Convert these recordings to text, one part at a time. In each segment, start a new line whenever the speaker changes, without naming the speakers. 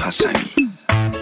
حسنی.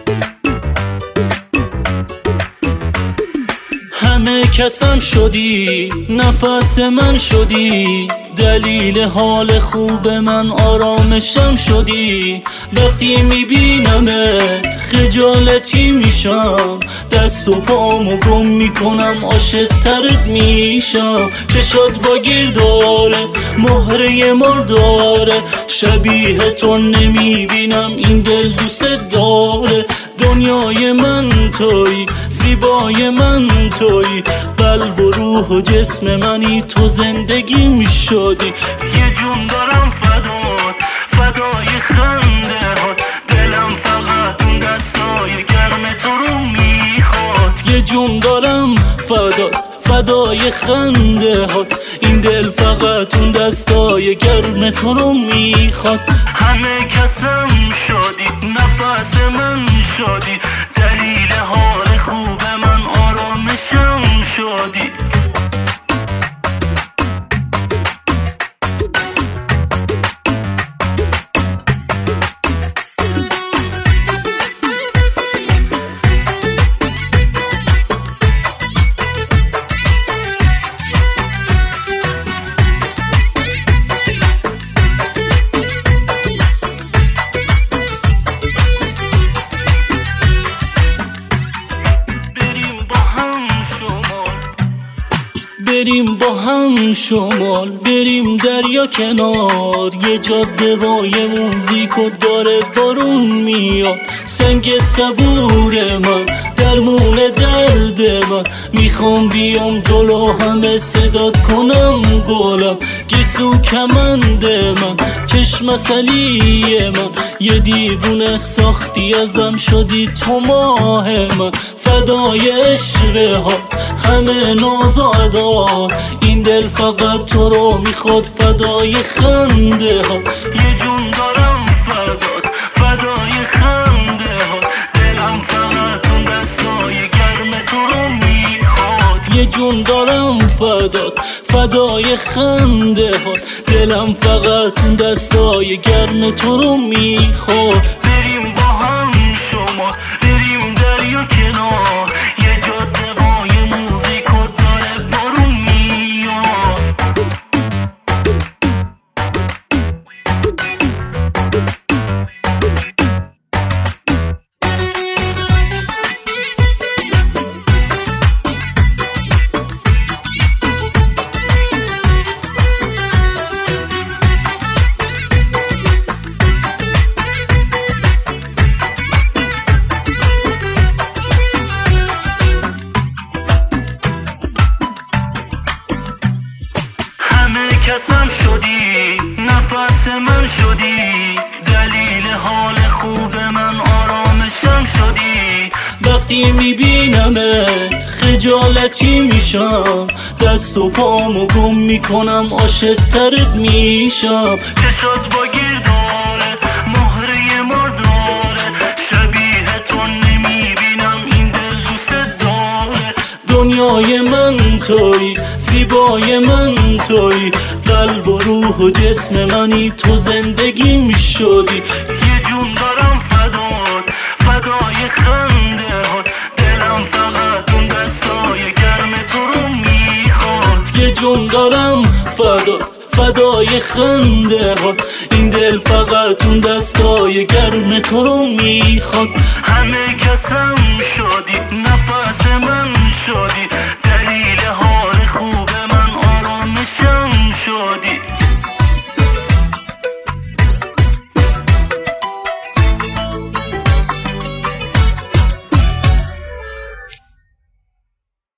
همه کسم شدی، نفس من شدی، دلیل حال خوب من آرامشم شدی. وقتی میبینمت خجالتی میشم، دست و پامو گم میکنم، عاشق ترت میشم. چشات با گیر داره، مهره مرداره، شبیه تو نمیبینم، این دل دوست داره. دنیای من توی، زیبای من توی، قلب و روح و جسم منی، تو زندگی میشدی. یه جون دارم فدات، فدای خنده هات، دلم فقط اون دستای گرم تو رو میخواد. یه جون دارم فدات، فدای خنده هات، این دل فقط اون دستای گرم تو رو میخواد. همه کسم شدی، نفس من شدی، دلیل حال خوب من آرامشم شدی. بریم با هم شمال، بریم دریا کنار، یه جاده و یه موزیک و داره بارون میاد. سنگ صبور من، درمون درد من، میخوام بیام جلو همه صدات کنم گلم. گیسو کمند من، چشم عسلی من، یه دیوونه ساختی ازم شدی تو ماه من. فدای عشق ها، همه ناز و ادا، این دل فقط تو رو میخواد، فدای خنده ها. یه جون دارم فدات، فدای خنده ها، دلم فقط اون دستای گرم تو رو میخواد. یه جون دارم فدات، فدای خنده ها، دلم فقط اون دستای گرم تو رو میخواد. بریم با هم شما، بریم دریا کنار، یه جاده با یه موزیک و داره بارون میاد. کسم شدی، نفس من شدی، دلیل حال خوب من آرامشم شدی. وقتی میبینمت خجالتی میشم، دست و پامو گم میکنم، عاشق ترت میشم. چشات با گیر داره، مهره مرداره، شبیه تو نمیبینم، این دل دوست داره. دنیای من توی، زیبای من توی، قلب و روح و جسم منی، تو زندگی میشدی. یه جون دارم فدات، فدای خنده هات، دلم فقط اون دستای گرم تو رو میخواد. یه جون دارم فدات، فدای خنده هات، این دل فقط اون دستای گرم تو رو میخواد. همه کسم شدی، نفس من شدی،